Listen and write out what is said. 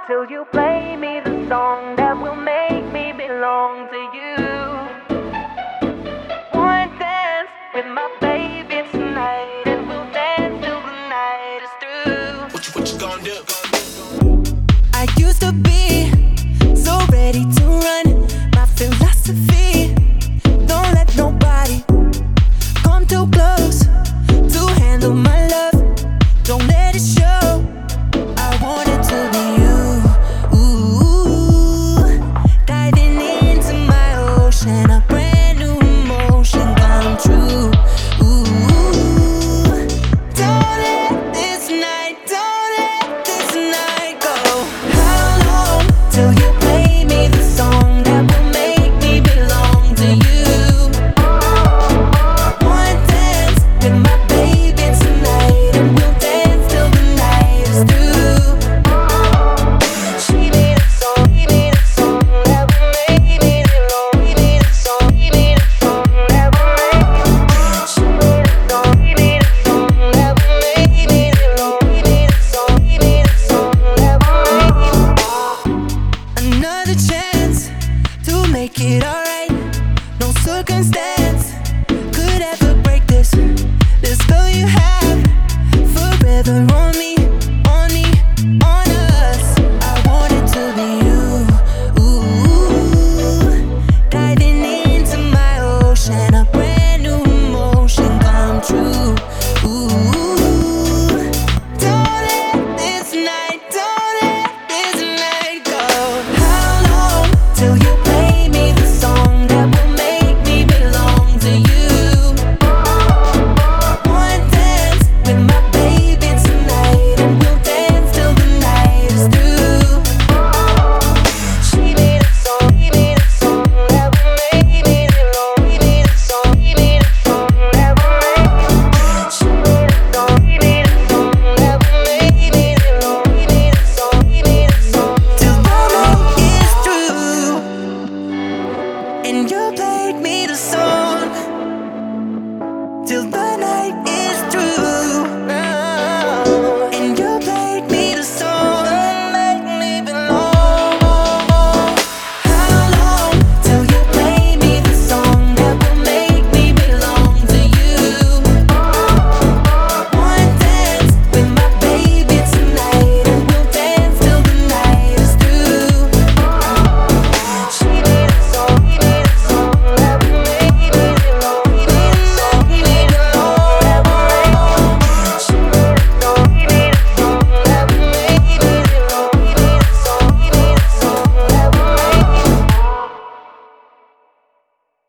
till you play me the song that will make me belong to you. One dance with my baby tonight, and we'll dance till the night is through. What you gonna do? I used to be so ready to run. My philosophy: don't let nobody come too close to handle my love.